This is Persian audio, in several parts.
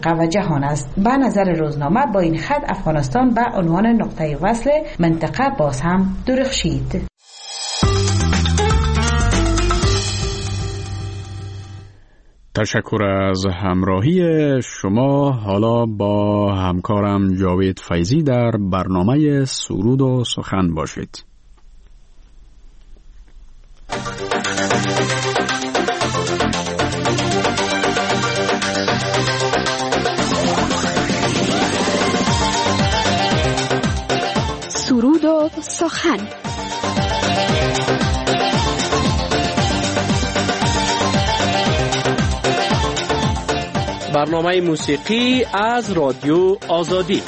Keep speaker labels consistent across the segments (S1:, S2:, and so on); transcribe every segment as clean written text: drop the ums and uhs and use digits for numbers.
S1: منطقه و جهان است. به نظر روزنامه با این خط افغانستان به عنوان نقطه وصل منطقه باز هم درخشید.
S2: تشکر از همراهی شما. حالا با همکارم جاوید فیضی در برنامه سرود و سخن باشید.
S3: سرود و سخن.
S4: برنامه موسیقی از رادیو آزادی.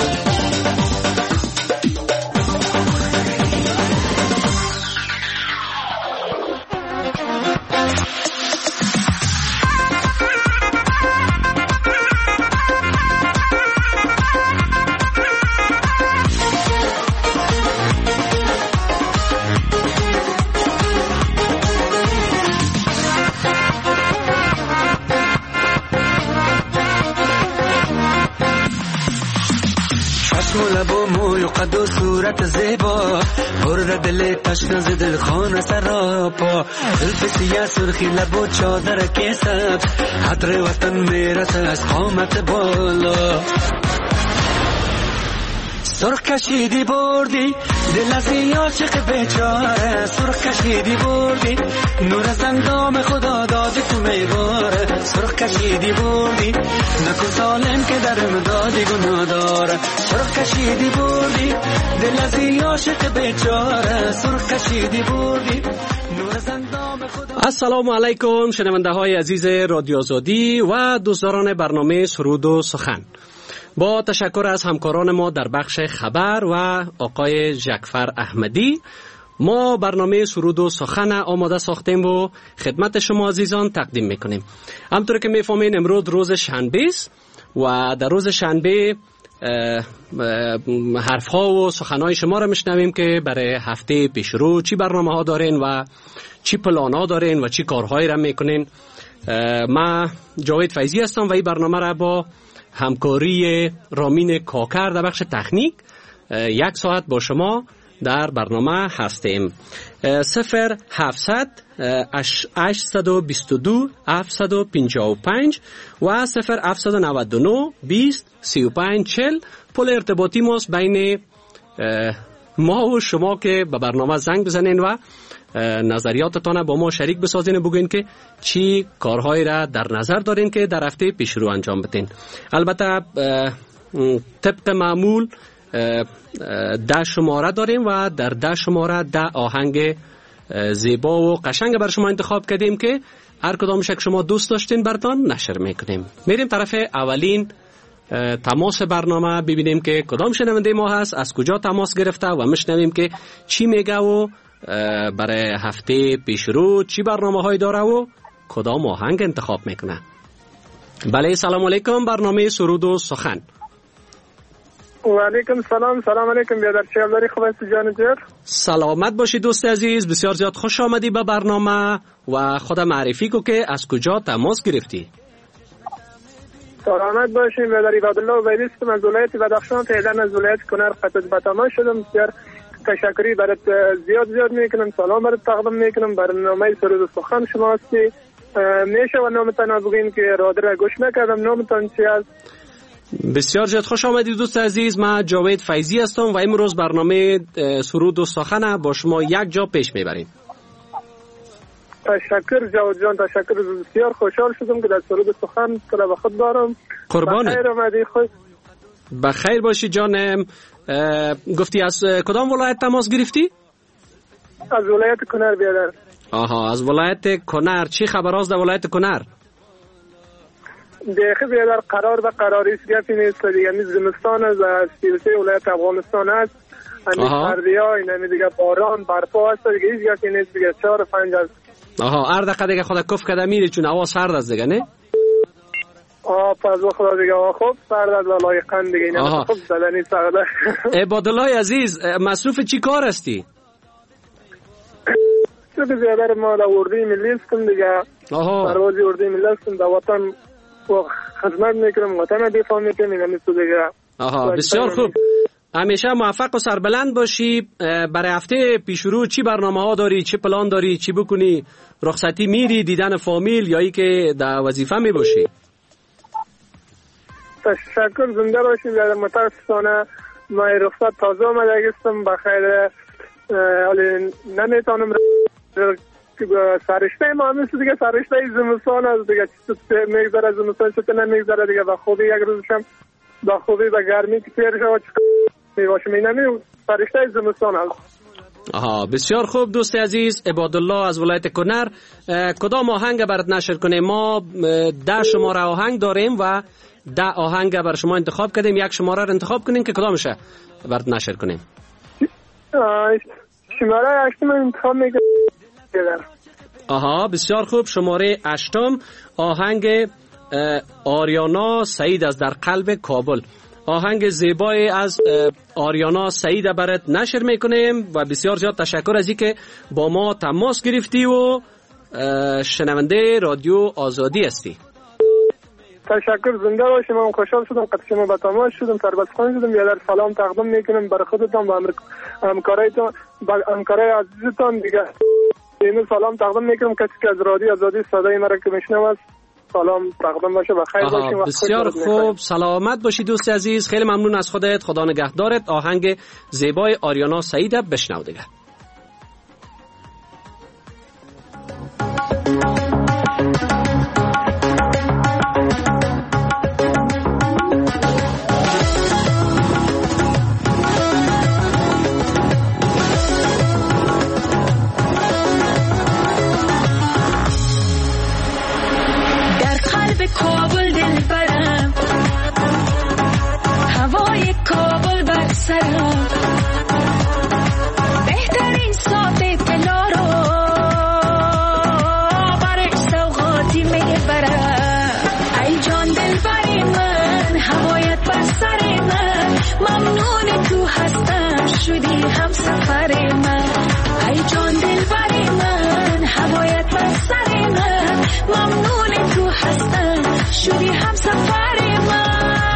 S5: قد و صورت زیبا برد دل تشنه ز دل خانه سراپا زلف سیاه سرخی لب و چادر کیست حضر وطن میرسه از قامت بالا سرخ کشیدی بردی دل از این عاشق بیچاره سرخ کشیدی بردی نور از اندام خدا دادی تو میواره سرخ کشیدی بردی نکن ظالم که در امدادی گناه داره سرخ کشیدی بردی دل از این عاشق بیچاره سرخ کشیدی بردی نور از اندام خدا.
S4: السلام علیکم شنونده های عزیز رادیو آزادی و دوستداران برنامه سرود و سخن. با تشکر از همکاران ما در بخش خبر و آقای جعفر احمدی ما برنامه سرود و سخن آماده ساختیم و خدمت شما عزیزان تقدیم میکنیم. همطور که میفهمین امروز روز شنبه است و در روز شنبه حرفها و سخنهای شما را میشنویم که برای هفته پیشرو چی برنامه ها دارین و چی پلان ها دارین و چی کارهایی را میکنین. من جاوید فیضی هستم و این برنامه را با همکاری رامین کاکر در بخش تکنیک 1 ساعت با شما در برنامه هستیم. 0700 822 755 و 0799 20 35 40 پل ارتباطی ماست بین ما و شما که به برنامه زنگ بزنین و نظریاتتان با ما شریک بسازین، بگوین که چی کارهایی را در نظر دارین که در هفته پیش رو انجام بدین. البته طبق معمول 10 شماره داریم و در 10 شماره 10 آهنگ زیبا و قشنگ بر شما انتخاب کردیم که هر کدامش که شما دوست داشتین براتون نشر میکنیم. میریم طرف اولین تماس برنامه ببینیم که کدام شنونده ما هست، از کجا تماس گرفته و میشنویم که چی میگه و برای هفته پیشرو چی برنامه های داره و کدام آهنگ انتخاب میکنه. بله سلام علیکم، برنامه سرود و سخن.
S6: و علیکم سلام. سلام علیکم بیادر، چه حال داری؟ خوب هستی جان جر؟
S4: سلامت باشی دوست عزیز، بسیار زیاد خوش آمدی به برنامه و خود معرفی کو که از کجا تماس گرفتی.
S6: سلامت باشین بیادر. عبدالله عبیدی هستم از ولایت بدخشان، فعلا از ولایت کنر خطوط به تماس شدم. بسیار تشکری برات زیاد میکنم، سلام برات تقدیم میکنم. برنامه سرود و سخن شما هستی. میشه و نامتان بگین که رادر گوش نکردم، نامتان چی است؟
S4: بسیار زیاد خوش آمدید دوست عزیز. من جاوید فیضی هستم و امروز برنامه سرود و سخن با شما یک جا پیش میبریم.
S6: تشکر جاوید جان، تشکر. بسیار خوشحال شدم که در سرود و سخن کلا به خود دارم.
S4: قربانت.
S6: بخیر آمدی. خوش
S4: بخیر باشی جانم. گفتی از کدام ولایت تماس گرفتی؟
S6: از ولایت کنر بیادر.
S4: آها، از ولایت کنر. چی خبر است در ولایت کنر؟
S6: دیگه بیادر قرار به قراریست گفتی نیست دیگه. میز زمستان از سیلسه ولایت افغانستان هست. همیز سردی ها این دیگه باران برفا هست دیگه، هیچ گفتی نیست دیگه. 4-5 هست.
S4: آها، هر دقیقه دیگه خدا کف کده میری چون هوا سرد است دیگه نه؟
S6: پس خدا دیگه خوب سرد است و لایقاً دیگه اینا خوب بدنی سرد.
S4: عبادالله عزیز، مصروف چی کار هستی؟
S6: تو بیادر ما در اردوی ملی هستم دیگه. پروازی اردوی ملی هستم در وطن خدمت میکنم، وطن دفاع میکنم. این همیشه دیگه.
S4: آها، بسیار خوب. همیشه موفق و سربلند باشی. برای هفته پیشرو چی برنامه ها داری؟ چی پلان داری؟ چی بکنی؟ رخصتی میری؟ دیدن فامیل یا ای که در وظیفه می باشی؟
S6: تشکر، زنده باشید. متاسفانه ما رخصت تازه آمده هستم، بخیر حالی نمیتونم سرشته ما مثل دیگه سرشته زمستان است دیگه، چطور میگذره زمستان چطور نمیگذره دیگه. با خوبی یک روزشم با خوبی به گرمی که پیر شود میباشم، این همی سرشته زمستان است.
S4: آها، بسیار خوب. دوست عزیز عبادالله از ولایت کنر، کدام آهنگ برات نشر کنیم؟ ما 10 شماره آهنگ داریم و 10 آهنگ بر شما انتخاب کردیم. یک شماره رو انتخاب کنیم که کدامشه برات نشر کنیم.
S6: شماره 8 انتخاب میکنم.
S4: آها، بسیار خوب. شماره 8 آهنگ آریانا سعید از در قلب کابل. آهنگ زیبای از آریانا سعید برات نشر میکنیم و بسیار زیاد تشکر از اینکه با ما تماس گرفتی و شنونده رادیو آزادی هستی.
S6: تشکر، زنده باشیم. من خوشحال شدم که شما با تماس شدم، سربستخان شدم. یه در سلام تقدیم میکنم برای خودتان و همکارایتان، همکارای عزیزتان دیگه. اینو سلام تقدیم میکنم کسی که از رادیو آزادی صدای مرا که میشنوه. سلام تقدیم باشه و خیر باشیم.
S4: بسیار خوب، سلامت باشی دوست عزیز. خیلی ممنون از خودت. خدا نگهدارت. آهنگ زیبای آریانا سعید بشنو دیگه.
S7: کابل دل برم، هوای کابل بر سرم، بهترین ساعت طلا رو برای سوغاتی میبرم. ای جان دل بر من، هوایت بر سر من، ممنون تو هستم شدی هم سفر من. ای جان دل بر من، هوایت بر سر من، ممنون تو هستم شدی هم سفر من.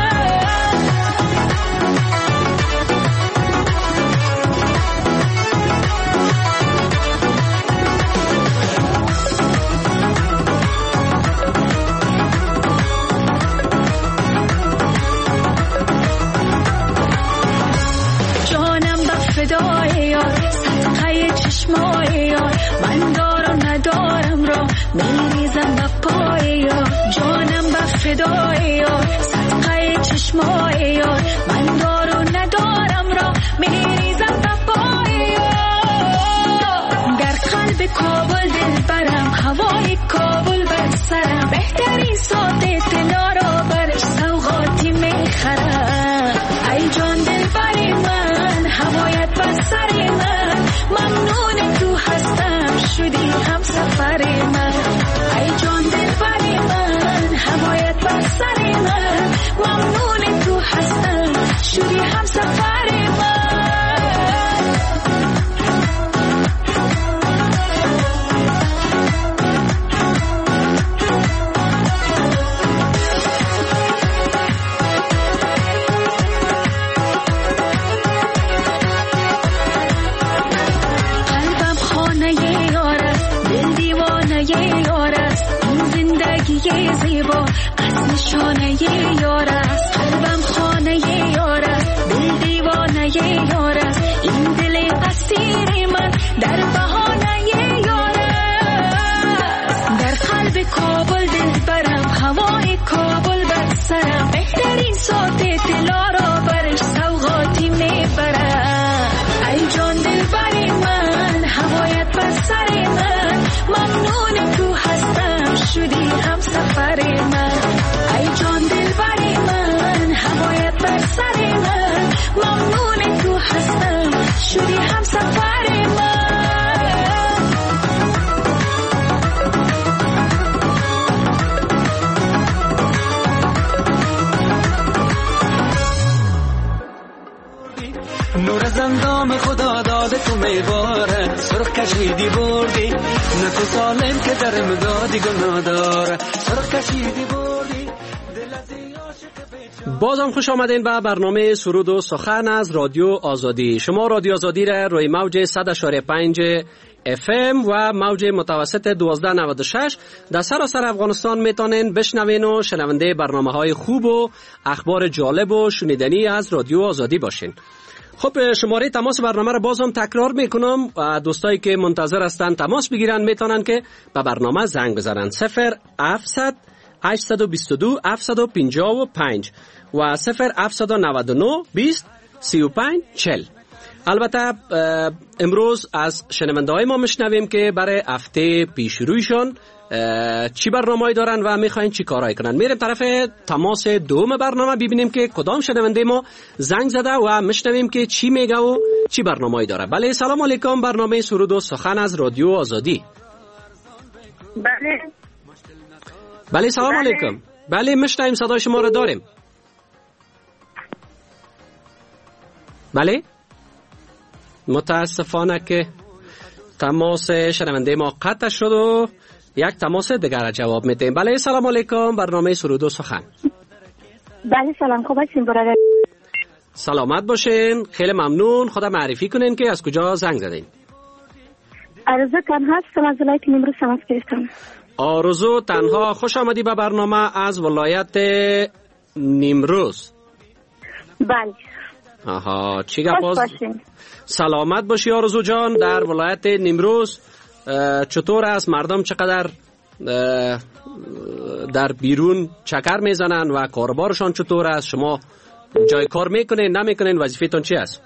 S7: جانم به فدای یار، صدقه چشمای یار، من دارم ندارم را میریزم به پای یار. جانم به فدای یار، صدقه چشمای یار، من دارم ندارم را میریزم به پای یار. در قلب کابل دل برم، هوای کابل بر سرم، بهترین ساعت طلا را برش سوغاتی میخرم. ای جان دل بر من، هوایت بر سر من، ممنون تو هستم شدی هم سفر من. ای جان دل بر من، هوایت بر سر من، ممنون تو هستم شدی هم سفر من. قلبم خانه یار است، دل دیوانه یار است، این زندگی زیبا از نشانه یار است. قلبم خانه یار است، دل دیوانه یار است، این دل اسیر من در بهانه یار است. در قلب کابل دل برم، هوای کابل بر سرم، بهترین ساعت طلا را برش سوغاتی میبرم. ای جان دل بر من، هوایت بر سر من، ممنون تو هستم شدی هم سفر من. ای جان دل بر من، هوایت بر سر من، ممنون تو هستم شدی هم سفر من.
S5: نور از اندام خدا داده تو میباره، سرخ کشیدی بردی نه تو ظالم که در امدادی گناه داره. سرخ کشیدی بردی
S4: بازم خوش آمدین به برنامه سرود و سخن از رادیو آزادی. شما رادیو آزادی را روی موج 100.5 FM و موج متوسط 1296 در سراسر افغانستان میتونین بشنوین و شنونده برنامه‌های خوب و اخبار جالب و شنیدنی از رادیو آزادی باشین. خب شماره تماس برنامه را بازم تکرار میکنم و دوستایی که منتظر هستن تماس بگیرن میتونن که به برنامه زنگ بزنن 0700 822 755 و 0799 20 35 40. البته امروز از شنونده های ما میشنویم که برای هفته پیشرویشان چی برنامه‌ای دارن و میخواین چی کارایی کنن. میریم طرف تماس دوم برنامه ببینیم که کدام شنونده ما زنگ زده و میشنویم که چی میگه و چی برنامه‌ای داره. بله سلام علیکم، برنامه سرود و سخن از رادیو آزادی. بله سلام علیکم. بله میشنویم، صدای شما رو داریم. بله متاسفانه که تماس شنونده ما قطع شد و یک تماس دیگر جواب میدیم. بله سلام علیکم، برنامه سرود و سخن.
S8: بله سلام، خوب هستین برادر؟
S4: سلامت باشین، خیلی ممنون. خدا معرفی کنین که از کجا زنگ زدین؟
S8: آرزو تنها هستم، از ولایت نیمروز تماس گرفتم.
S4: آرزو تنها، خوش آمدی به برنامه از ولایت نیمروز.
S8: بله.
S4: آها، چی گپ؟ سلامت باشی آرزو جان. در ولایت نیمروز چطور است؟ مردم چقدر در بیرون چکر میزنن و کاربارشان چطور است؟ شما جای کار میکنین نمیکنین؟ وظیفه‌تون چی است؟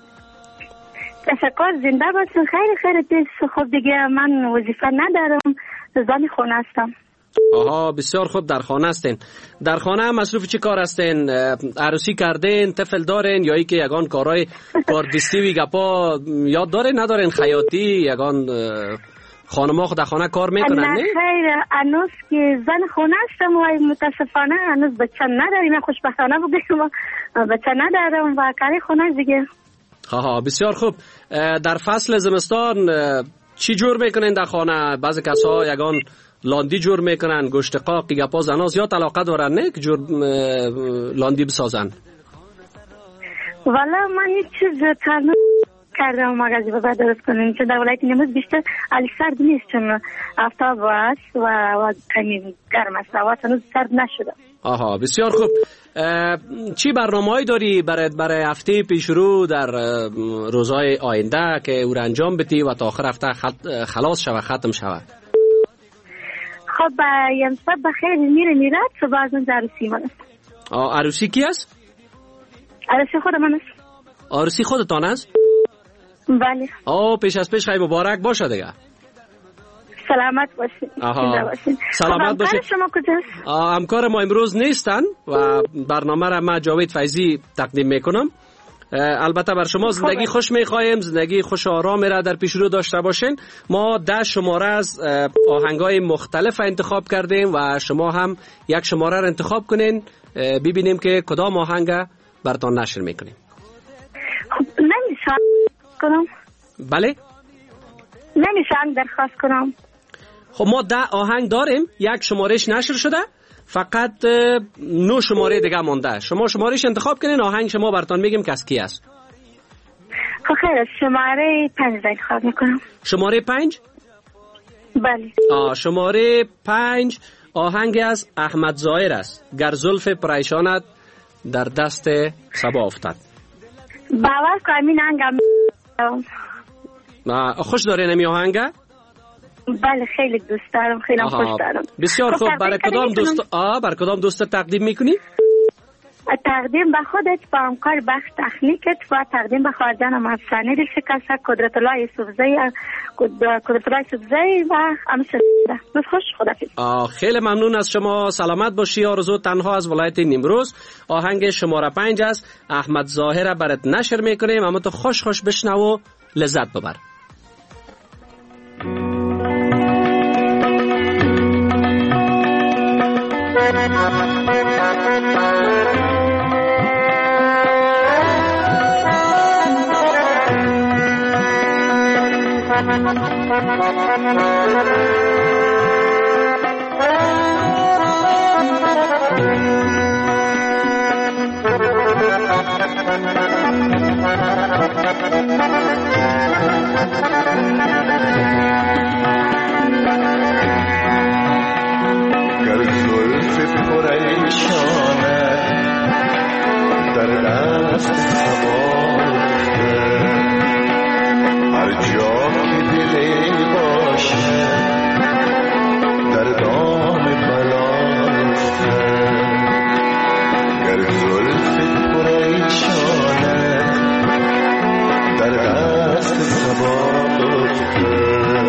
S8: تشکر، زنده باشین. خیلی تیز. خب دیگه من وظیفه ندارم، زن خانه هستم.
S4: آها، بسیار خوب. در خانه هستین. در خانه مصروف چی کار هستین؟ عروسی کردین، طفل دارین یا ای که یگان کارهای کاردستی و گپا یاد دارین ندارین؟ خیاطی یگان خانما خود خانه کار میکنن؟ نه
S8: خیر، هنوز که زن خانه هستم و متاسفانه هنوز بچه نداریم. خوشبختانه بگم بچه ندارم و کاری خانه دیگه.
S4: ها بسیار خوب. در فصل زمستان چی جور میکنین در خانه؟ بعضی کسا یگان لاندی جور میکنن، گوشت قاق گپا زنا زیاد علاقه دارن نه که جور لاندی بسازن؟
S8: والا من هیچ چیز تنها کردم مغازه بابا درست کنیم، چون در ولایت نیمروز بیشتر علی سرد نیست، چون آفتاب است و کمی گرم است، هوا هنوز سرد نشده.
S4: آها بسیار خوب. چی برنامه‌ای داری برای هفته پیشرو در روزهای آینده که او را انجام بدی و تا آخر هفته خلاص شود، ختم شود؟
S8: خب امشب بخیر میرد صبح از اون عروسی من است.
S4: عروسی کی است؟
S8: عروسی خود من است.
S4: عروسی خودتان است؟
S8: بله.
S4: پیش از پیش خیلی مبارک باشه دیگه.
S8: سلامت باشین.
S4: سلامت باشین.
S8: شما کجاست؟
S4: همکار ما امروز نیستن و برنامه را من جاوید فیضی تقدیم میکنم. البته بر شما زندگی خوش میخوایم، زندگی خوش آرام را در پیش رو داشته باشین. ما 10 شماره از آهنگای مختلف انتخاب کردیم و شما هم یک شماره را انتخاب کنین، ببینیم که کدام آهنگ براتون نشر میکنیم.
S8: خب نمیشه کنم؟
S4: بله؟
S8: نمیشه درخواست کنم؟
S4: خب ما 10 آهنگ داریم، یک شمارهش نشر شده، فقط 9 شماره دیگه مونده. شما شمارهش انتخاب کنین، آهنگ شما براتون میگیم که از کی است.
S8: خب خیر، شماره 5 انتخاب میکنم.
S4: شماره 5؟
S8: بله.
S4: شماره 5 آهنگ از احمد ظاهر است. گر زلف پریشانت در دست صبا افتد.
S8: باور کنین آهنگم
S4: خوش داره نمی آهنگ؟
S8: بله خیلی دوست دارم، خیلی خوش دارم.
S4: بسیار خوب. برای کدام دوست تقدیم میکنی؟
S8: تقدیم به خودت، با همکار بخش تخنیکت و تقدیم به خواهرجانم افسانه دل شکسته، قدرت الله یوسفزئی و همشه بس خوش. خدافظ.
S4: خیلی ممنون از شما. سلامت باشی آرزو تنها از ولایت نیمروز. آهنگ شماره 5 است، احمد ظاهر برات نشر میکنیم، اما تو خوش خوش بشنو و لذت ببر.
S9: دست سوار هر جا که دلی باشه در دام بلافته گر زلف پریشانه در دست سوار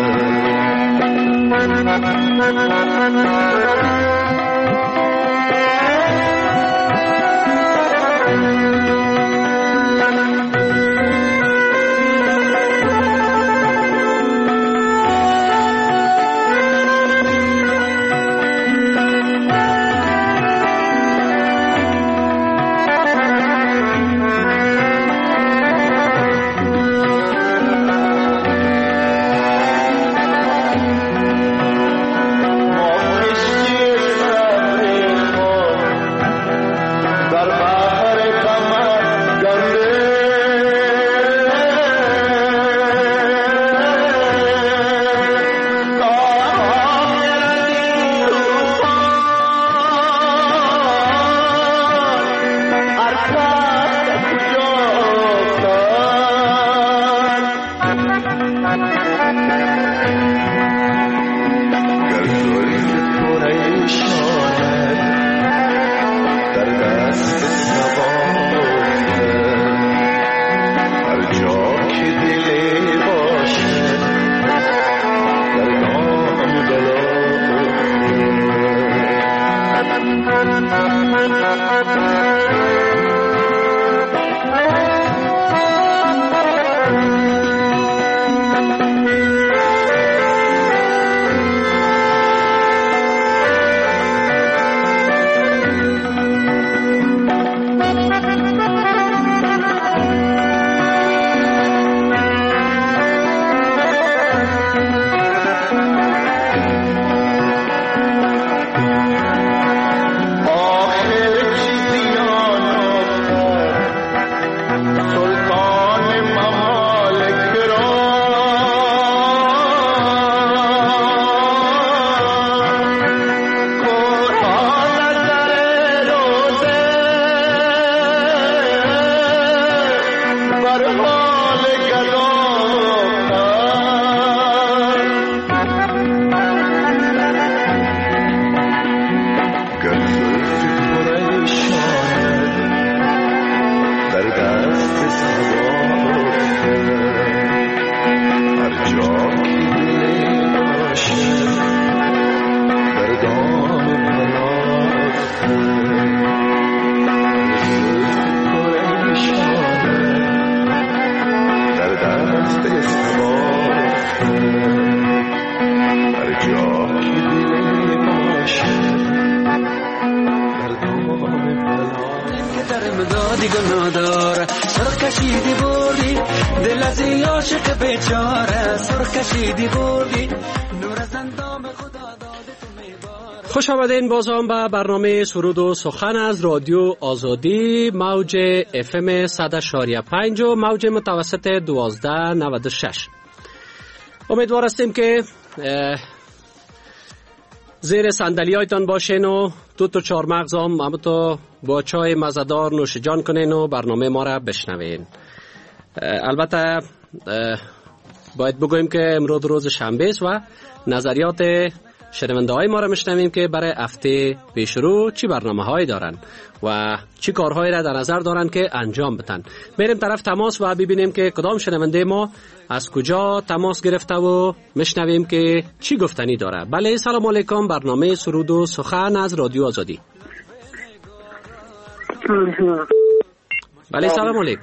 S4: خوش آمدین باز هم به برنامه سرود و سخن از رادیو آزادی موج FM 100.5 و موج متوسط 1296. امیدوار هستیم که زیر صندلی هایتان باشین و دو تا چهار مغز هم همونطور با چای مزه‌دار نوش جان کنین و برنامه ما را بشنوین. البته باید بگوییم که امروز روز شنبه است و نظریات شنونده های ما را میشنویم که برای هفته پیش رو چی برنامه هایی دارن و چی کارهایی را در نظر دارن که انجام بدن. بریم طرف تماس و ببینیم که کدام شنونده ما از کجا تماس گرفته و میشنویم که چی گفتنی داره. بله، سلام علیکم، برنامه سرود و سخن از رادیو آزادی. بله سلام علیکم.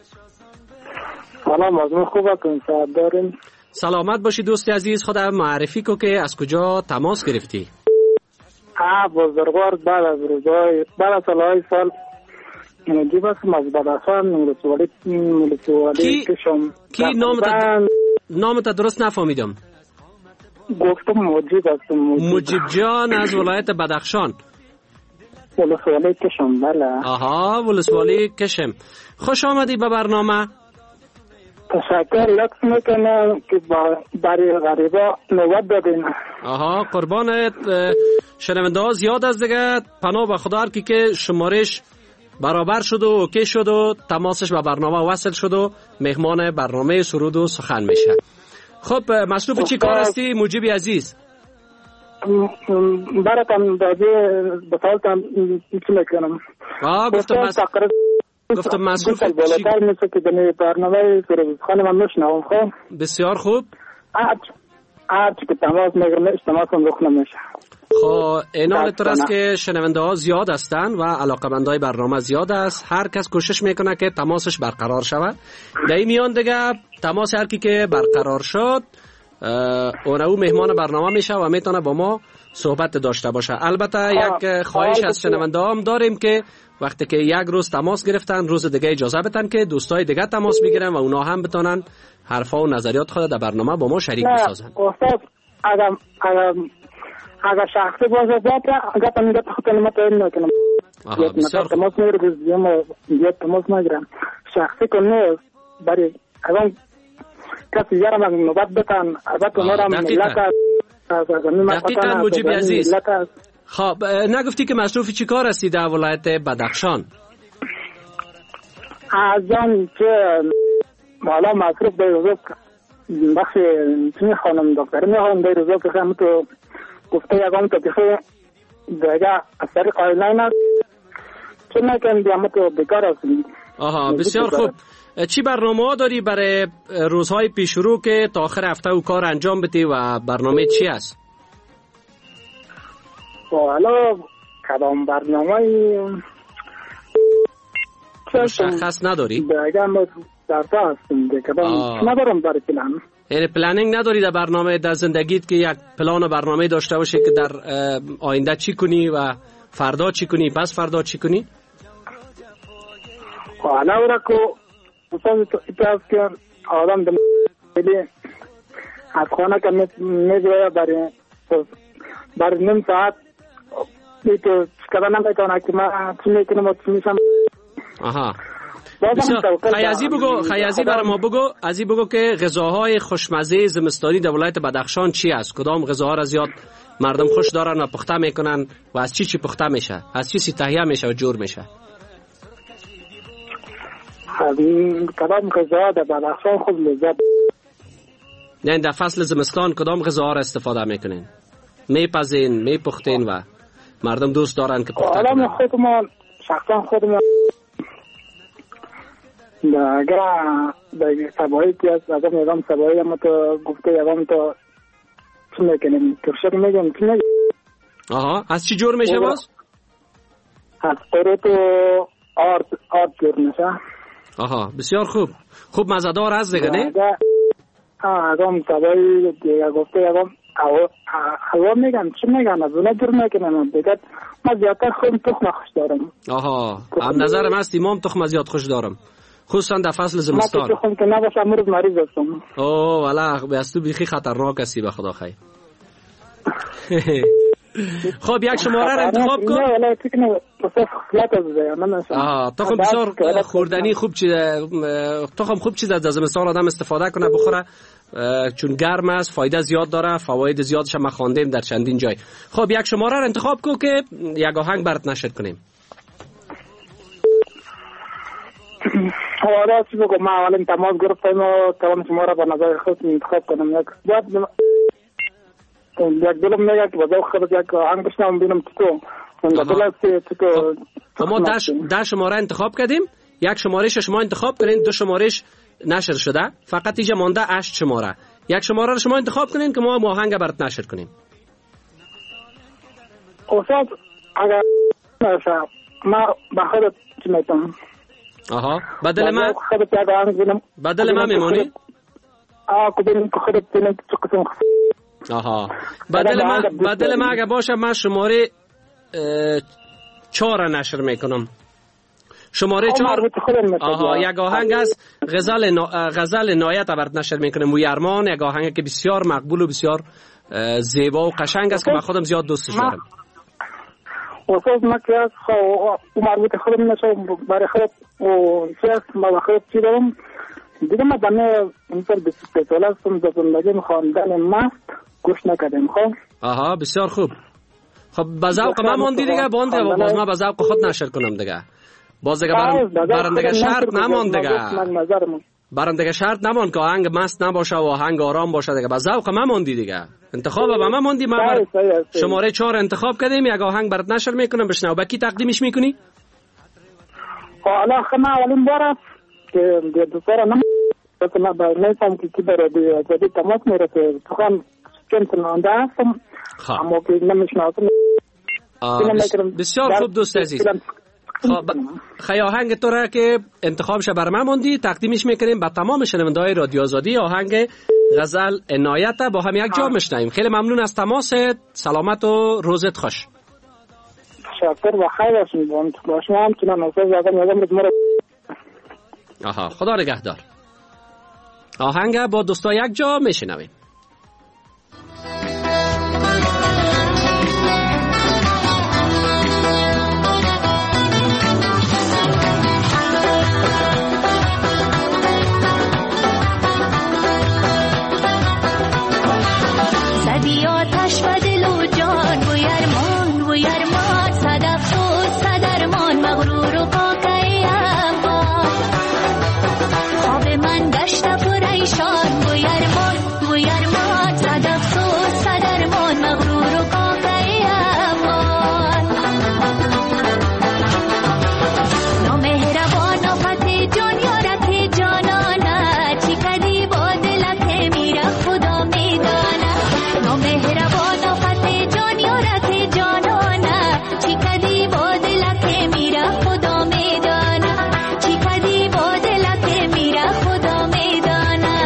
S6: سلام، از ما خوبه کنسرت داریم.
S4: سلامت باشی دوست عزیز، خودم معرفی کو که از کجا تماس گرفتی؟
S6: بزرگوار بعد از روزهای بعد از سالهای سال مجیب هستم از بدخشان ولسوالی کشم.
S4: کی نامت درست نفهمیدم.
S6: گفتم مجیب هستم.
S4: مجیب جان از ولایت بدخشان،
S6: ولسوالی کشم. بله.
S4: آها، ولسوالی کشم. خوش آمدی به برنامه.
S6: تشکر، لطف میکنم که برای غریبا نوبت دادین.
S4: آها، قربانت. شنونده ها زیاد از دیگه، پناه به خدا هر کی که شمارش برابر شد و اوکی شد و تماسش به برنامه وصل شد و مهمان برنامه سرود و سخن میشه. خب مصروف چی کار هستی موجبی عزیز؟
S6: براتم دادی بسالتم چی میکنم.
S4: گفتم مصروف
S6: بالاتر میشه که دنی برنامه سرود سخن من میشنوم. خب
S4: بسیار خوب.
S6: هرچی که تماس میگیرم تماسم رخ نمیشه.
S4: خب این حالت است که شنونده ها زیاد هستند و علاقه‌مندای برنامه زیاد است. هر کس کوشش میکنه که تماسش برقرار شود. در این میان دیگه تماس هر کی که برقرار شد او مهمان برنامه میشه و میتونه با ما صحبت داشته باشه. البته یک خواهش از شنونده هم داریم که وقتی که یک روز تماس گرفتن روز دیگه اجازه بدن که دوستای دیگه تماس بگیرن و اونا هم بتونن حرفا و نظریات خود در برنامه با ما شریک بسازن.
S6: استاد اگر شخصی باشه اگر تمیگه تخطی نمتاین نکنم تماس میگیرم یا تماس میگیرم شخصی کنه برای اگر کسی یارم نوبت بتن البته نورم ملت
S4: دقیقا موجبی عزیز. خب نگفتی که مصروف چی کار هستی در ولایت بدخشان؟
S6: از جان که حالا مصروف در روزا بخش چی خانم دکتر میخوام در روزا که هم تو گفته یکم تو که دیگه اثر قائلین است چه نکنم دیگه تو بیکار هستیم.
S4: آها بسیار خوب. چی برنامه ها داری برای روزهای پیش رو که تا آخر هفته او کار انجام بدی و برنامه چی است؟
S6: حالا کدام برنامه
S4: مشخص نداری؟
S6: دیگه ما در تا هستیم دیگه ندارم برای پلان.
S4: یعنی پلانینگ نداری در برنامه در زندگیت که یک پلان و برنامه داشته باشی که در آینده چی کنی و فردا چی کنی پس فردا چی کنی؟
S6: حالا اورا که اصلا ایتاز که آدم دلی از خانه که میگویا برای نیم ساعت تو چکده نمیتونه که من چی میکنم و چی میشم.
S4: آها خیازی برای ما بگو ازی بگو که غذاهای خوشمزه زمستانی در ولایت بدخشان چی است؟ کدام غذاها را زیاد مردم خوش دارن و پخته میکنن و از چی پخته میشه؟ از چی تهیه میشه و جور میشه؟
S6: کدام غذاها در بدخشان خوب لذت
S4: نه در فصل زمستان کدام غذاها را استفاده میکنین؟ میپزین میپختین و مردم دوست دارن که پخته کنن؟
S6: خودمان شخصا خودمان اگر در سبایی که از اگر میگم سبایی هم تو گفته یکم تو چی میکنیم ترشک میگم چی میگم.
S4: آها از چی جور میشه باز؟
S6: از قروت و آرد جور میشه.
S4: آها بسیار خوب. خوب مزدار از دیگه نه؟
S6: اگر سبایی دیگه گفته یکم هوا میگم چی میگم از اونه جور میکنم دیگه من زیادتر خود تخم خوش دارم.
S4: آها هم نظرم هست امام تخم زیاد خوش دارم خصوصا در فصل زمستان.
S6: من تخم که نباشه امروز مریض هستم.
S4: اوه والا بیست تو بیخی خطرناک هستی به خدا خیر. خب یک شماره را انتخاب کن.
S6: نه ولی فکر
S4: تخم بسیار خوردنی خوب تخم خوب چیز از زمستان آدم استفاده کنه بخوره چون گرم است فایده زیاد داره فواید زیادش هم خواندیم در چندین جای. خب یک شماره را انتخاب کن که یک آهنگ برات نشر کنیم.
S6: حالا چی بگم من اولین تماس گرفتم و توان شماره به نظر خود انتخاب کنم. یک دلم میگه که بذار خود یک آهنگ بشنم ببینم تو
S4: ما 10 شماره انتخاب کردیم. یک شمارهش شما انتخاب کنین 2 شمارهش نشر شده فقط اینجا مانده 8 شماره. یک شماره رو شما انتخاب کنین که ما آهنگ برات نشر کنیم.
S6: استاد اگر ما به خودت چی میتونم.
S4: آها بدل من میمونی؟
S6: کدوم خودت بینم چه قسم.
S4: آها بدل من اگر باشه من شماره 4 نشر میکنم. شماره 4 آها یک آهنگ است غزل نایت برات نشر میکنم. مویرمان یک آهنگ که بسیار مقبول و بسیار زیبا و قشنگ است که من خودم زیاد دوستش دارم.
S6: وصلت مكة ومربوط خدم نشو برای خود و سیاست ما خود چی دارم دیگه ما بنه اینطور 23 ساله هستم در زندگی خواندن مست گوش نکردم. خب
S4: آها بسیار خوب. خب به ذوق من موندی دیگه باز ما به ذوق خود نشر کنم دیگه. باز دیگه برندگه شرط نمان دیگه. برندگه شرط نمان که آهنگ مست نباشه و آهنگ آرام باشه دیگه. با ذوق ما موندی دیگه. انتخاب با ما موندی. ما شماره 4 انتخاب کردیم. یک آهنگ برات نشر میکنم بشنو. با کی تقدیمش میکنی؟
S6: حالا خما اولین بار است که دوستان من نمی‌فهم که برای جدید تماس میرسه. تو چند تنانده هستم اما که نمیشناسم.
S4: بسیار خوب دوست عزیز. خیلی آهنگ تو را که انتخابش بر من موندی تقدیمش میکنیم با تمام شنونده‌های رادیو آزادی. آهنگ غزل عنایت با هم یک جا میشنویم. خیلی ممنون از تماست. سلامت و روزت خوش.
S6: تشکر و خیر باشین. همچنان نوزه زدم
S4: خدا نگهدار. آهنگ با دوستا یک جا میشنویم.
S7: زدی آتش و دل و جان و یرمان صد افسوس صد ارمان مغرور و پاکی اما خواب من گشت پریشان و یرمان صد افسوس صد ارمان مغرور و پاکی امان نامهربان آفت جان یارت جانانه چی کدی با دلت میره خدا میدانه نامهربان آفت جان یارت جانانه چی کدی با دلت میره خدا میدانه چی کدی با دلت میره خدا میدانه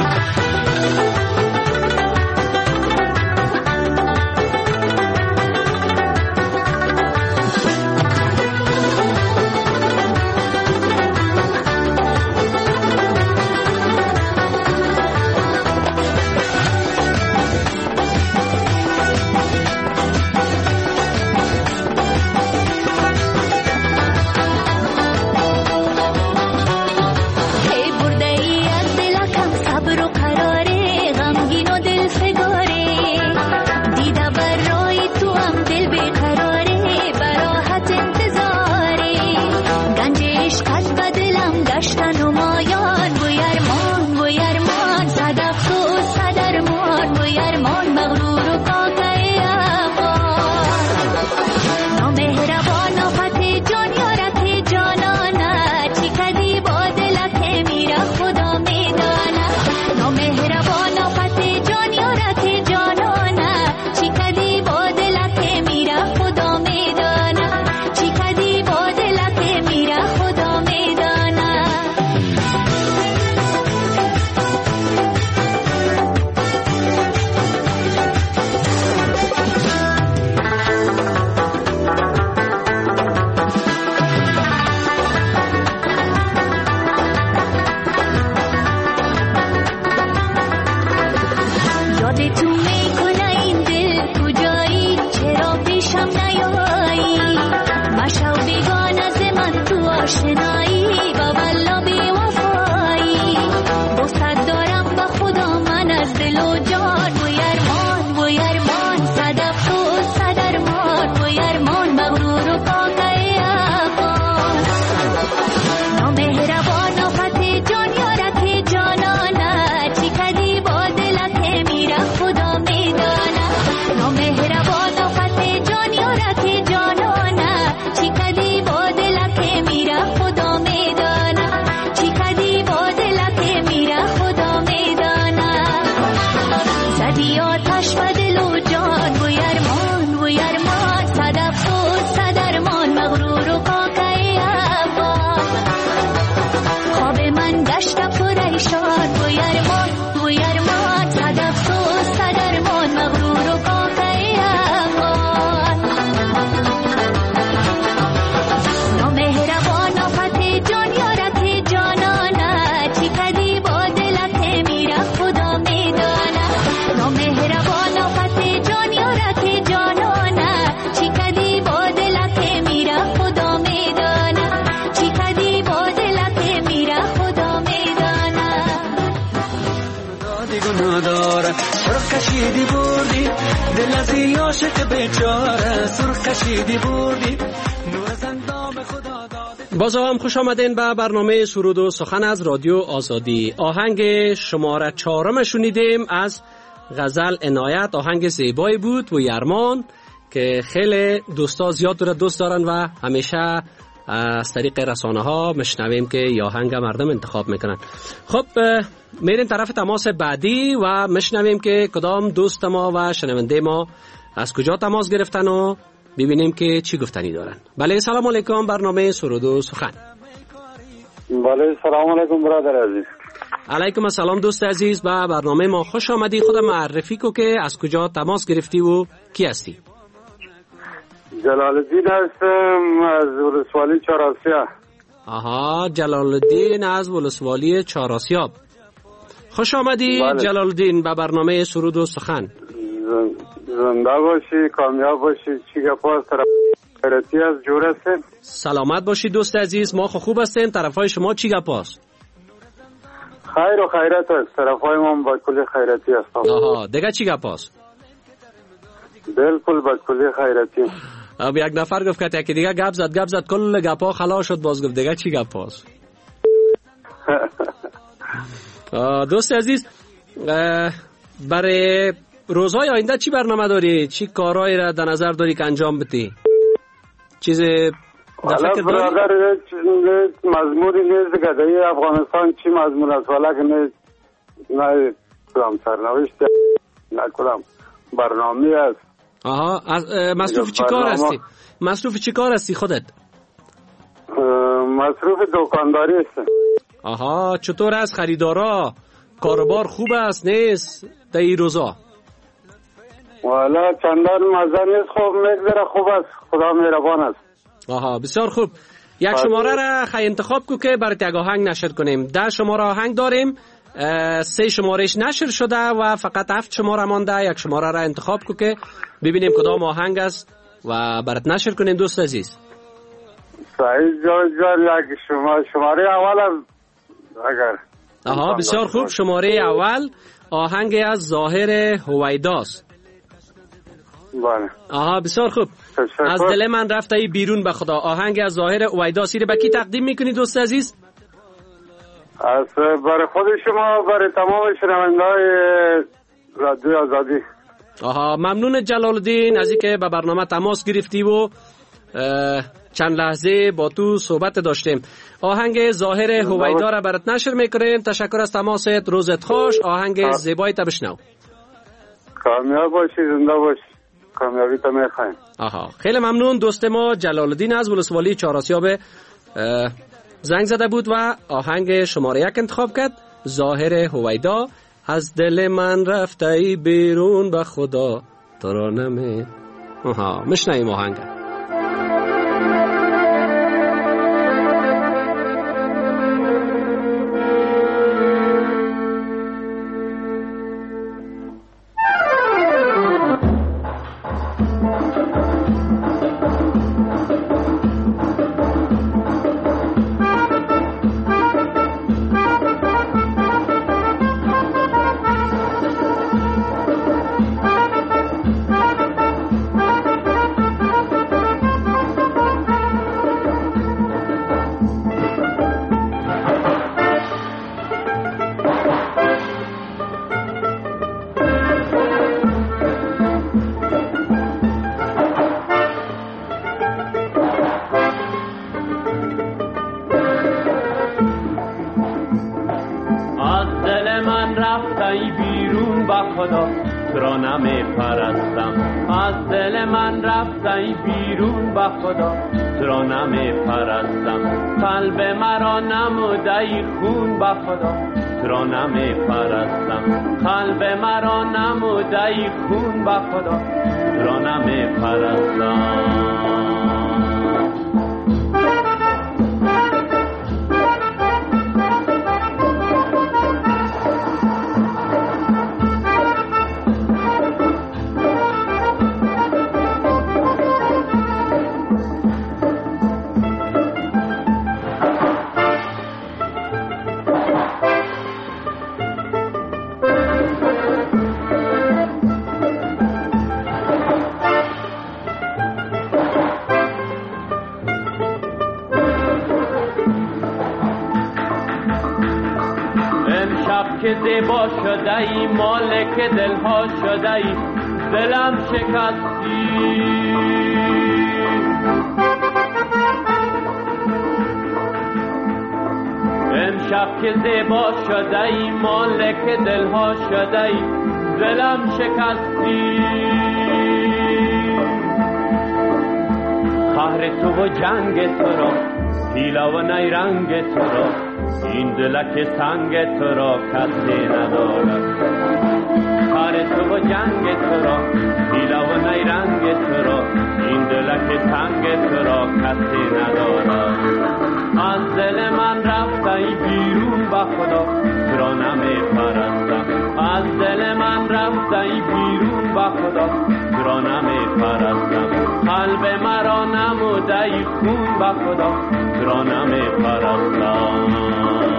S7: ای برده ای از دلکم صبر و قراره غمگین و دل فگاره دیده بر رای تو هم دل بیقراره براحت انتظاره گنج عشقت به دلم گشت نمایان و یرمان صد افسوس صد ارمان و یرمان مغرور و پاکی امان نامهربان آفت جان یارت جانانه چی کدی با دلت میره خدا میدانه نامهربان آفت جان یارت جانانه چی کدی با دلت میره خدا میدانه چی کدی با دلت میره خدا میدانه یاد تو میکنه این دل کجایی چرا پیشم نیایی مشو بگان از من تو آشنایی با والله بی وفایی دوست دارم با خدا من از دل و جان و یرمان صد افسوس صد ارمان و یرمان مغرور و پاکی امان نامهربان آفت جان یارت جانانه چی کدی با دلت میره خدا میدانه نامهربان آفت جان یارت جانانه چی کدی با دلت میره خدا میدانه چی کدی با دلت میره خدا میدانه زدی آتش و دل و جان و یرمان صد افسوس صد ارمان مغرور و پاکی امان خواب من گشت پریشان و یرمان صد افسوس صد ارمان مغرور و پاکی امان نامهربان آفت جان یارت جانانه چی کدی با دلت میره خدا میدانه نامهربان آفت جان یارت جانانه چی کدی با دلت میره خدا میدانه چی کدی با دلت میره خدا میدانه
S5: دادی گناه داره سرخ کشیدی بردی دل از این عاشق بیچاره سرخ کشیدی بردی نور از اندام خدا داده
S4: باز هم خوش آمدین به برنامه سرود و سخن از رادیو آزادی. آهنگ شماره 4 شنیدیم از غزل عنایت. آهنگ زیبایی بود و یرمان که خیلی دوستا زیاد دوست دارن و همیشه از طریق رسانه ها مشنویم که یا آهنگ مردم انتخاب میکنن. خب میریم طرف تماس بعدی و مشنویم که کدام دوست ما و شنونده ما از کجا تماس گرفتن و ببینیم که چی گفتنی دارن. بله سلام علیکم، برنامه سرود و سخن.
S10: بله سلام علیکم برادر عزیز.
S4: علیکم السلام دوست عزیز، به برنامه ما خوش آمدی. خودت معرفی کو که از کجا تماس گرفتی و کی هستی؟
S10: جلال الدین هستم از ولسوالی چهارآسیاب.
S4: آها، جلال الدین از ولسوالی چهارآسیاب. خوش آمدی بله. جلال الدین به برنامه سرود و سخن.
S10: زنده باشی، کامیاب باشی. چی گپاست؟ طرف خیرتی از جور هستیم.
S4: سلامت باشی دوست عزیز، ما خوب هستیم. طرفای شما چی گپاست؟
S10: خیر و خیرت است. طرفای ما با کلی خیرتی هستم.
S4: آها، دیگه چی گپاست؟
S10: بالکل با کلی خیرتی.
S4: اب یک نفر گفت که دیگه گپ زد کل گپا خلاص شد. باز گفت دیگه چی گپاست؟ دوست عزیز، برای روزهای آینده چی برنامه داری؟ چی کارهایی را در نظر داری که انجام بدی؟ چیز در فکر داری؟
S10: برادر مضمونی نیست که در افغانستان چی مضمون است، ولی که نه کلام سرنوشت نه کلام برنامه است.
S4: آها، مصروف چی کار هستی؟ مصروف چی کار هستی خودت؟
S10: مصروف دکانداری هستم.
S4: آها، چطور است خریدارا؟ کاروبار خوب است نیست در این روزا؟
S10: والا چندان مزه نیست، خوب میگذره، خوب است، خدا مهربان است.
S4: آها، بسیار خوب. یک شماره را خیلی انتخاب کو که برای یک آهنگ نشر کنیم. 10 شماره آهنگ داریم، 3 شمارهش نشر شده و فقط 7 شماره مانده. یک شماره را انتخاب کو که ببینیم کدام آهنگ است و برات نشر کنیم دوست عزیز.
S10: صحیح جان، یک شماره اول اگر.
S4: آها، بسیار خوب. شماره اول آهنگ از ظاهر هویداست.
S10: بله.
S4: آها، بسیار خوب. از دل من رفته ای بیرون به خدا. آهنگ از ظاهر هویداست. به کی تقدیم میکنی دوست عزیز؟
S10: از برای خود شما، برای تمام شنونده‌های رادیو آزادی.
S4: آها، ممنون جلال الدین از اینکه به برنامه تماس گرفتی و چند لحظه با تو صحبت داشتیم. آهنگ ظاهر هویدا را برات نشر میکنیم. تشکر از تماست، روزت خوش. آهنگ زیبایی تا بشنو.
S10: کامیاب باشی، زنده باشی. کامیابی تا میخوایم.
S4: آها، خیلی ممنون. دوست ما جلال الدین از ولسوالی چهارآسیاب زنگ زده بود و آهنگ شماره 1 انتخاب کرد، ظاهر هویدا. از دل من رفته ای بیرون به خدا تو را نمی. آها، مشنویم آهنگ.
S11: قلب مرا نموده ای خون با خدا را نمی پرستم. امشب که زیبا شده ای مالک دلها شده ای دلم شکستی امشب که زیبا شده ای مالک دلها شده ای دلم شکستی قهر تو و جنگ تو را حیله و نیرنگ تو را این دلک سنگ تو را کسی ندارد قهر تو و جنگ تو را حیله و نیرنگ تو را این دلک سنگ تو را کسی ندارد از دل من رفتی بیرون به خدا تو را نمی پرستم از دل من رفتی بیرون به خدا تو را نمی پرستم قلب مرا نموده خون به خدا تو را نمی پرستم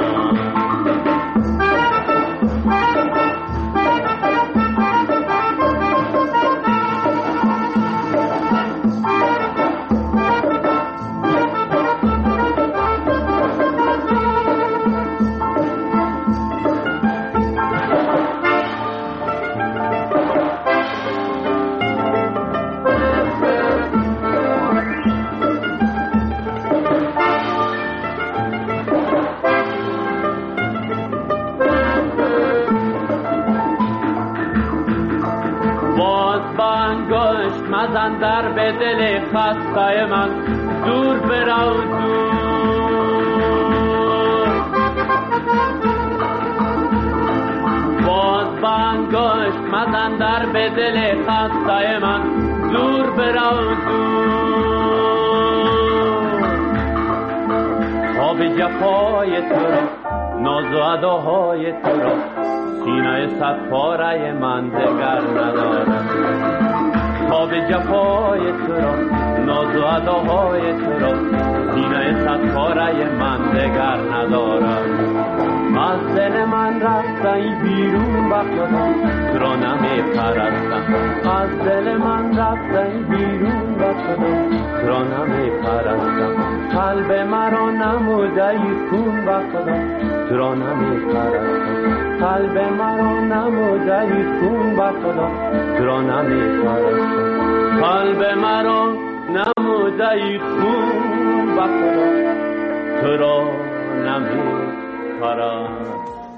S11: مزن در به دل خسته من دور برو دور باز بانگشت مزن در به دل خسته من دور برو دور خواب جفای تو را ناز و اداهای تو را سینه صد پاره من دگر ندارد خواب جفای تو را ناز و اداهای تو را سینه صد پاره من دگر ندارد از دل من رفتی بیرون به خدا تو را نمی پرستم از دل من رفتی بیرون به خدا تو را نمی پرستم قلب مرا نموده خون به خدا تو را نمی پرستم قلب مرا نموده خون به خدا تو را نمی پرستم قلب مرا نموده خون به خدا تو را نمی پرستم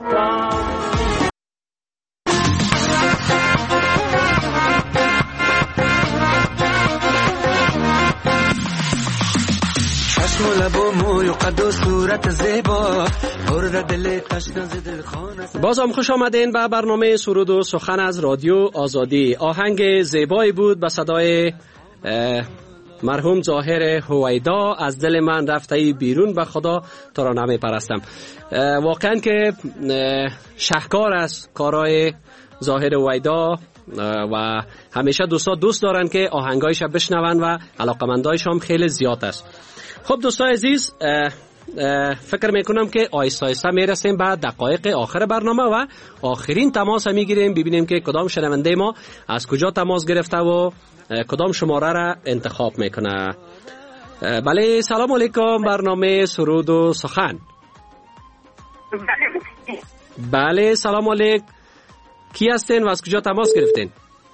S5: چشم و لب و موی و قد و صورت زیبا دل
S4: باز هم خوش آمدین به برنامه سرود و سخن از رادیو آزادی. آهنگ زیبایی بود به صدای مرحوم ظاهر هویدا از دل من رفته بیرون به خدا تو را نمی پرستم. واقعا که شهکار است کارهای ظاهر هویدا و همیشه دوست دارن که آهنگایش بشنون و علاقمندایش هم خیلی زیاد است. خب دوستای عزیز فکر میکنم که آیسته آیسته میرسیم به دقایق آخر برنامه و آخرین تماس میگیریم ببینیم که کدام شنونده ما از کجا تماس گرفته و کدام شماره را انتخاب میکنه. بله سلام علیکم، برنامه سرود و سخن. بله سلام علیکم، کی هستین و از کجا تماس گرفتین؟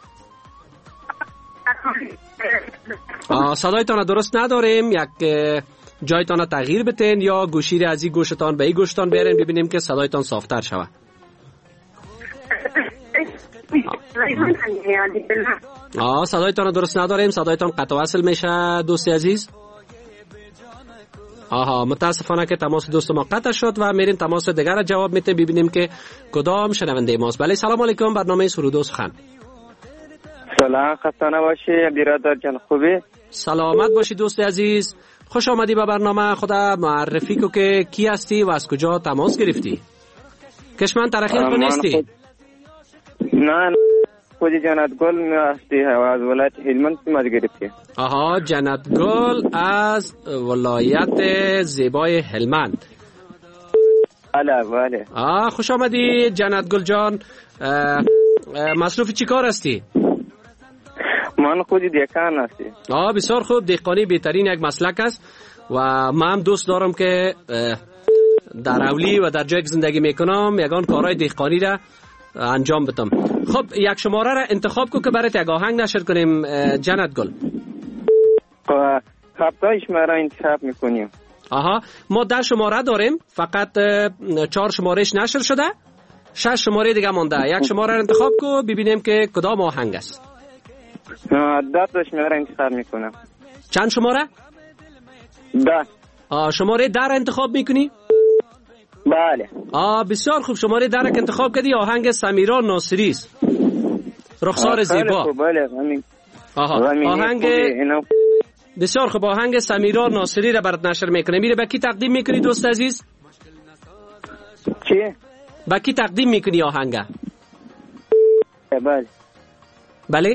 S4: صدایتان درست نداریم، یک جایتان تغییر بتین یا گوشی را از این گوشتان به این گوشتان بیارین ببینیم که صدایتان صافتر شود. صدایتان درست نداریم، صدایتان قطع وصل میشه دوستی عزیز. متاسفانه که تماس دوست ما قطع شد و میریم تماس دیگر را جواب میتیم ببینیم که کدام شنونده ماست. بله سلام علیکم، برنامه سرود و سخن.
S12: سلام، خسته نباشی برادر جان، خوبی؟
S4: سلامت باشی دوست عزیز، خوش آمدی به برنامه. خدا معرفی کو که کی هستی و از کجا تماس گرفتی؟ کشمن ترخیل کو نیستی؟
S12: نه خودی جنت گل هستی از ولایت هلمند تماس گرفتی.
S4: جنت گل از ولایت زیبای هلمند.
S12: بله.
S4: خوش آمدی جنت گل جان. مصروف چی کار هستی؟
S12: من خودی دهقان هستی.
S4: بسیار خوب، دهقانی بهترین یک مسلک است و من هم دوست دارم که در اولی و در جایی که زندگی میکنم یگان کارهای دهقانی را انجام بدم. خب یک شماره را انتخاب کو که برات یک آهنگ نشر کنیم جنت گل.
S12: هفتایش مرا انتخاب میکنیم.
S4: آها، ما 10 شماره داریم، فقط 4 شمارهش نشر شده، 6 شماره دیگه مونده. یک شماره را انتخاب کو ببینیم که کدام آهنگ است.
S12: 10 مرا انتخاب میکنم.
S4: چند شماره؟
S12: 10.
S4: شماره 10 را انتخاب میکنی؟
S12: بله.
S4: بسیار خوب، شماره 10 را که انتخاب کردی آهنگ سمیرا ناصری است، رخسار زیبا.
S12: بله همین.
S4: آهنگ بسیار خوب، آهنگ سمیرا ناصری را برات نشر میکنه. میره به کی تقدیم میکنی دوست عزیز؟
S12: چی؟
S4: به کی تقدیم میکنی آهنگ؟
S12: بله.
S4: بله؟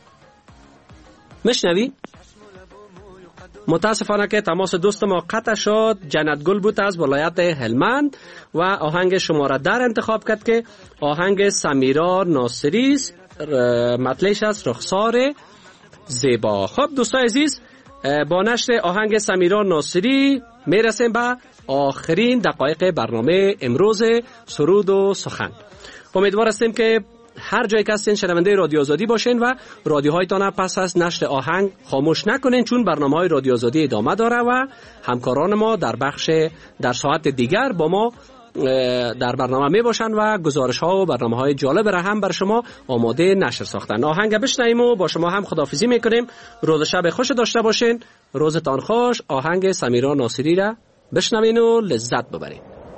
S4: مشنوی؟ متاسفانه که تماس دوست ما قطع شد. جنت گل بود از ولایت هلمند و آهنگ شماره 10 انتخاب کرد که آهنگ سمیرا ناصری است، مطلعش از رخسار زیبا. خب دوستان عزیز، با نشر آهنگ سمیرا ناصری میرسیم به آخرین دقایق برنامه امروز سرود و سخن. امیدوار هستیم که هر جایی که هستین شنونده رادیو آزادی باشین و رادیوهایتان پس از نشر آهنگ خاموش نکنین، چون برنامه‌های رادیو آزادی ادامه داره و همکاران ما در ساعت دیگر با ما در برنامه می باشن و گزارش ها و برنامه های جالب را هم بر شما آماده نشر ساختن. آهنگ بشنویم و با شما هم خداحافظی میکنیم. روز شب خوش داشته باشین. روزتان خوش. آهنگ سمیرا ناصری را بشنوین و لذت ببرین.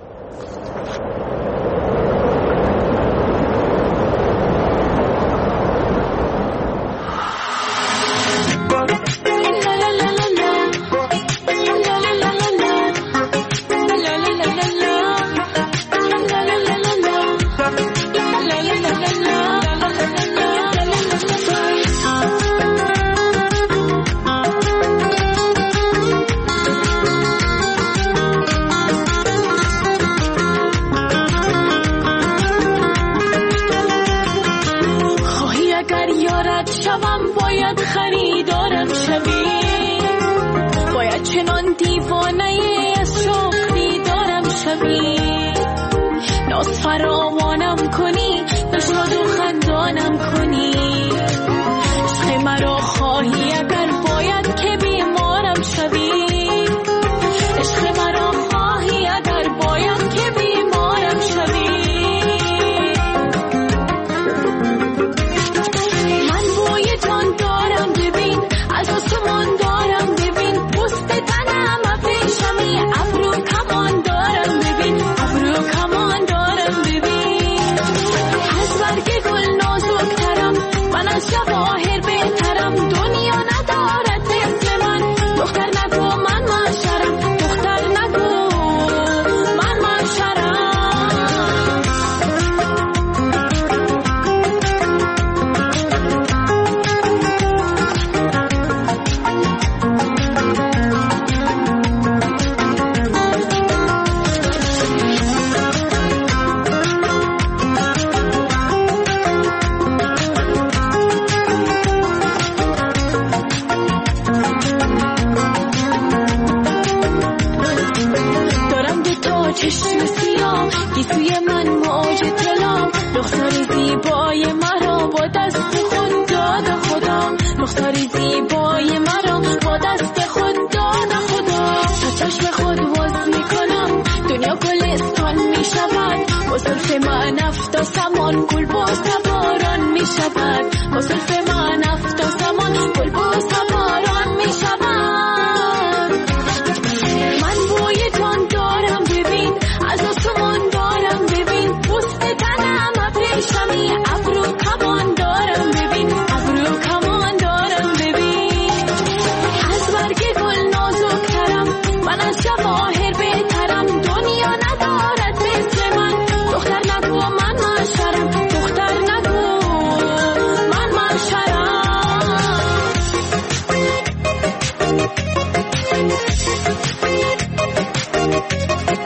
S7: فراوانم کنی، نشاد و خندانم کنی. عشق مرا خواهی اگر باید که بیمارم شوی. عشق مرا خواهی اگر باید که بیمارم شوی. من بوی جان دارم ببین، از آسمان دارم ببین، پوست تنم ابریشمی، ابرو کمان دارم ببین، ابرو کمان دارم ببین. از برگ گل نازکترم، من از جواهر بهترم، دنیا ندارد مثل من. دختر نگو من معشرم، دختر نگو من معشرم. چشم سیاه گیسوی من موج طلا، دختر زیبای مرا با دست خود داد خدا. دختر زیبای مرا با دست خود داد خدا. تا چشم خود وز میکنم دنیا گلستان میشود، با زلف من افتا سمان گل با سواران میشود. با زلف من